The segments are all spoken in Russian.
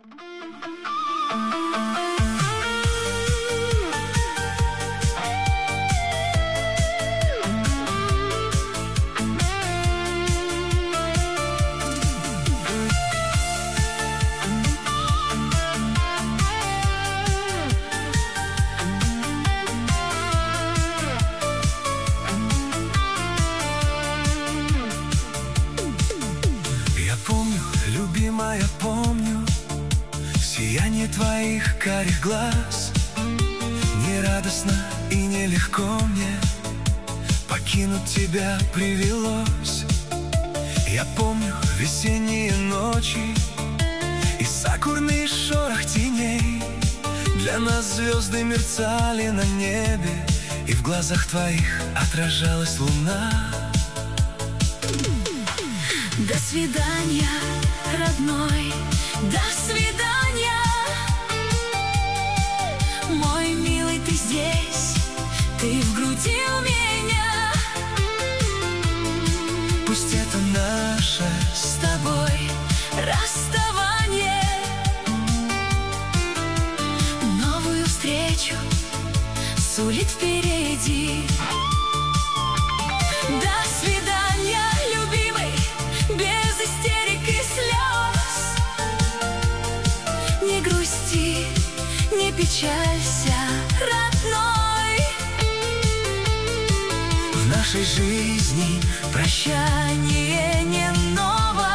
Я помню, любимая, помню сияние твоих карих глаз. Не радостно и нелегко мне покинуть тебя привелось. Я помню весенние ночи и сакурный шорох теней. Для нас звезды мерцали на небе, и в глазах твоих отражалась луна. До свидания, родной, до свидания. Мой милый, ты здесь, ты в груди у меня. Пусть это наше С тобой расставание, новую встречу сулит впереди. До свидания, любимый, без истерик и слез. Не грусти, не печалься, родной. в нашей жизни. Прощание не ново,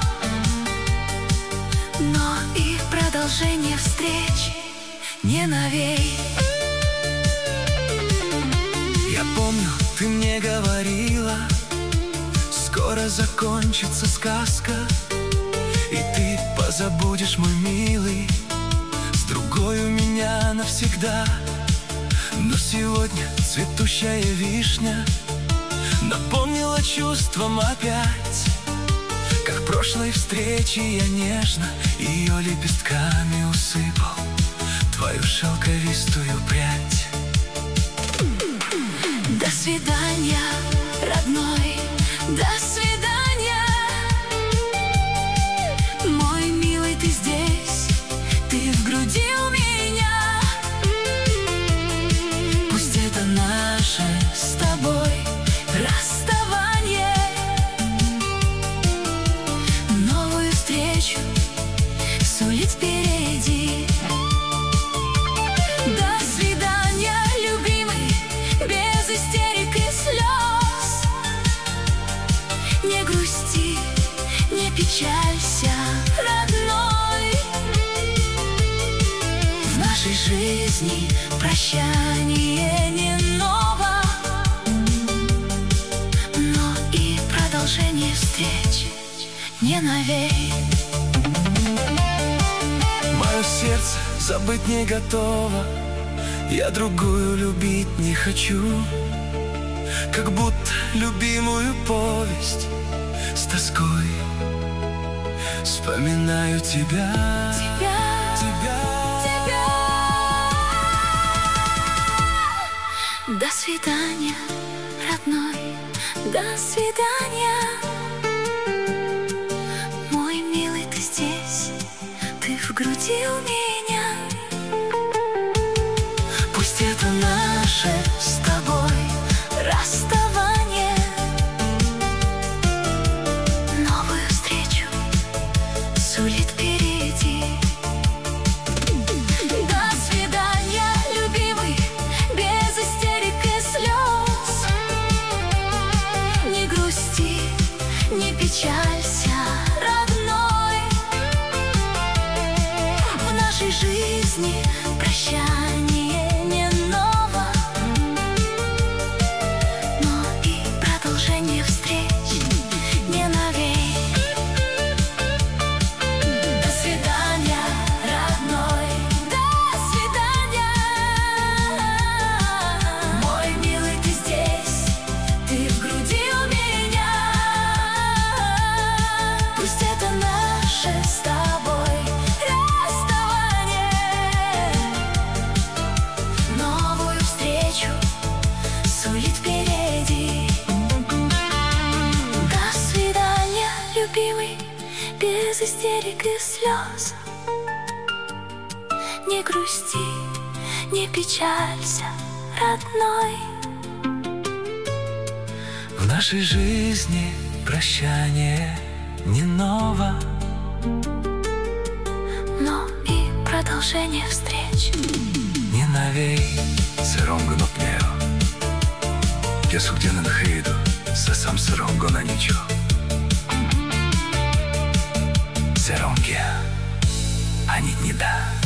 но и продолжение встреч не новей. Я помню, ты мне говорила, скоро закончится сказка, и ты позабудешь, мой милый, с другой у меня навсегда. Но сегодня цветущая вишня напомнила чувством опять, как прошлой встречи я нежно ее лепестками усыпал твою шелковистую прядь. До свидания, родной, до свидания. Мой милый, ты здесь, ты в груди у меня. Пусть это наше с тобой расставание, новую встречу сулит впереди. До свидания, любимый, без истерик и слез. Не грусти, не печалься, родной. В нашей жизни прощание не ново, но и продолжение встреч не новей. Мое сердце забыть не готово, я другую любить не хочу, как будто любимую повесть с тоской вспоминаю тебя. До свидания, родной, до свидания. Мой милый, ты здесь, ты в груди у меня. Пусть это Наше с тобой расставание, новую встречу сулит впереди. До свидания, любимый, без истерик и слез. Не грусти, не печалься, родной. В нашей жизни прощание не ново, но и продолжение встреч не новей. До свидания, родной, до свидания. Мой милый, ты здесь, ты в груди у меня. Пусть это наше с тобой расставание, новую встречу сулит впереди. До свидания, любимый, без истерик и слез. Не грусти, не печалься, родной. В нашей жизни прощание не ново, но и продолжение встреч. Не новей se rongonopneo. Piesku, gdje ne nahidu, se sam se rongo na ničo. Se rongia, a nit не да.